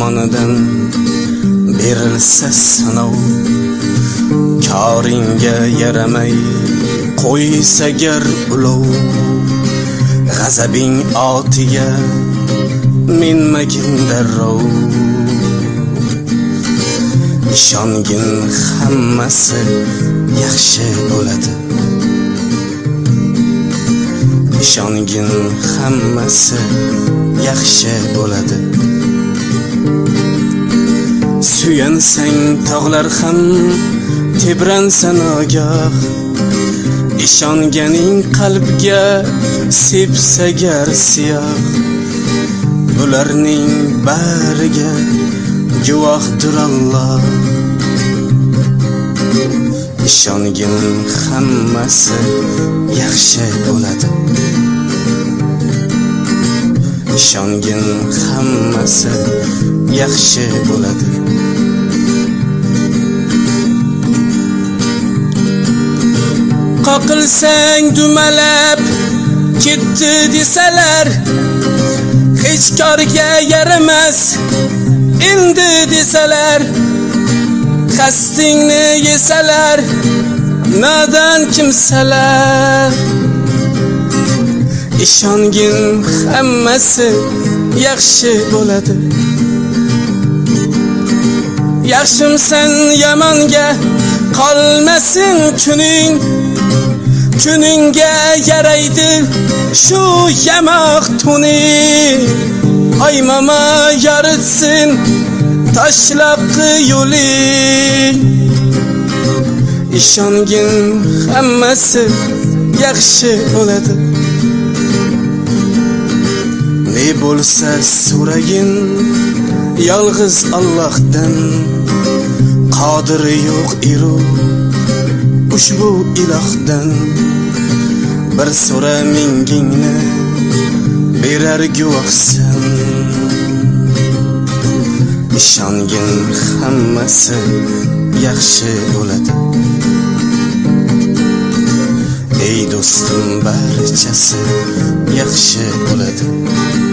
tomonidan berilsa sinov, koringga yaramay qo'ysa gar ulov, g'azabing otiga minmagin darrov. Ishongin hammasi yaxshi bo'ladi. Ishongin hammasi yaxshi bo'ladi. Suyansang tog'lar ham tebransa nogoh, ishonganing qalbga sepsa gar siyoh. Bularning bariga guvohdir Alloh. Ishongin hammasi yaxshi bo'ladi. Ishongin hammasi yaxshi bo'ladi. Qoqilsang dumalab ketdi desalar, hech korga yaramas endi desalar, qasdingni yesalar, nadan kimsalar. Ishongin hammasi yaxshi bo'ladi. Yaxshimsan yomonga qolmasin kuning, kuningga yaraydi shu yamoq tuning. Ay mama yoritsin tashlaqi yo'ling. Ishongin hammasi yaxshi bo'ladi. Ne bo'lsa so'ragin yolg'iz Allohdan, qodiri yo'q iru ushbu ilohdan. Bir so'ra mingingni berar guvohsan. Ishongin hammasi yaxshi bo'ladi. Ey do'stim, barchasi yaxshi bo'ladi.